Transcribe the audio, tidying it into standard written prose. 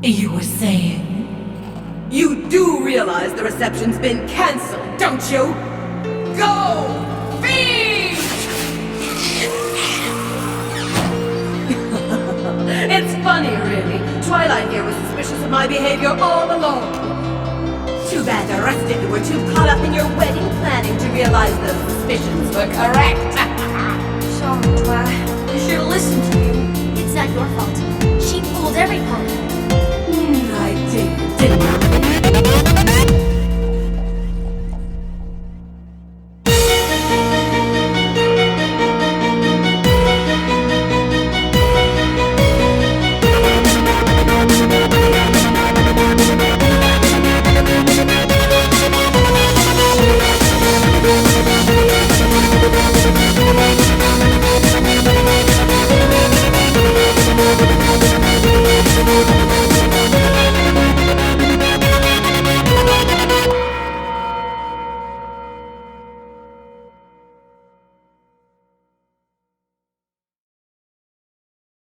You were saying? You do realize the reception's been cancelled, don't you? Go! Feed! It's funny, really. Twilight here was suspicious of my behavior all along. Too bad the rest of you were too caught up in your wedding planning to realize the suspicions were correct. Sorry, Twilight. You should have listened to me. It's not your fault. She fooled everyone. I did, didn't I?